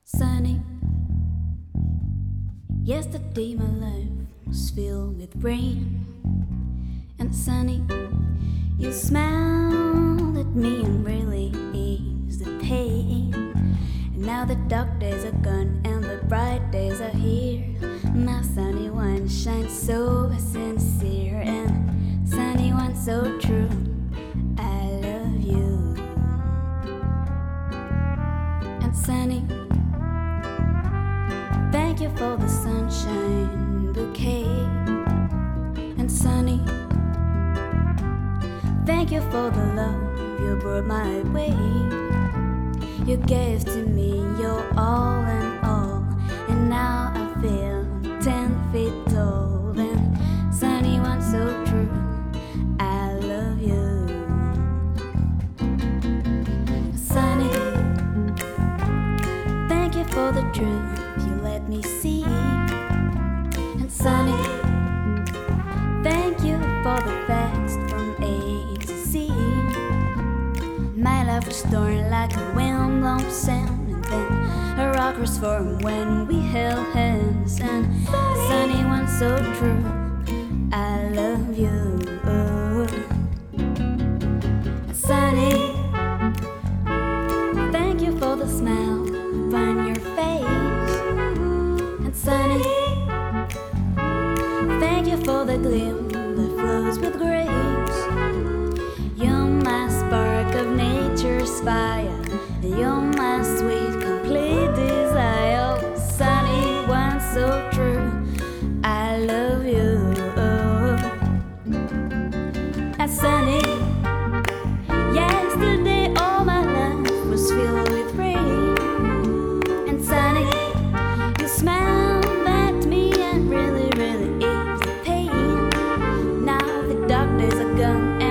Sunny, yesterday my life was filled with rain. And sunny, you smiled at me and really eased the pain. And now the dark days are gone and the bright days are here. My sunny one shines so sincere, and sunny one so true. I love you. And sunny, thank you for the sunshine bouquet. And sunny, thank you for the love you brought my way. You gave to me your all in all, and now I feel 10 feet tall. And sunny one so true, I love you. Sunny, thank you for the truth you let me see. And sunny, thank you for the facts from A to Z. My life was torn like a wind-blown sound, and then a rock was formed when we held hands. And sunny one so true, I love you. Sunny, thank you for the smile on your face. And sunny, thank you for the gleam that flows with grace. You're my spark of nature's fire, you're my sweet, complete desire. Oh, sunny one so true, I love you. Sunny, yesterday all my life was filled with rain. And sunny, you smiled at me and really eased the pain. Now the dark days are gone